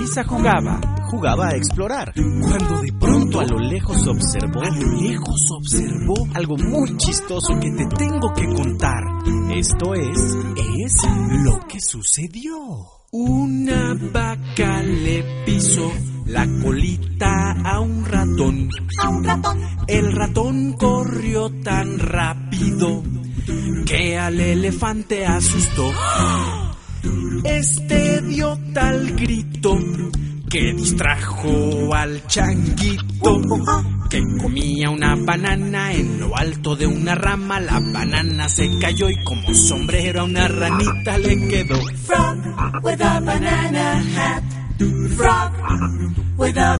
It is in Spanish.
prisa jugaba Jugaba a explorar, cuando de pronto a lo lejos observó algo muy chistoso que te tengo que contar. Esto es Lo que sucedió. Una vaca le pisó la colita a un ratón. El ratón corrió tan rápido que al elefante asustó. Este dio tal grito que distrajo al changuito, que comía una banana en lo alto de una rama. La banana se cayó y como sombrero a una ranita le quedó. Frog with a banana hat. Frog with a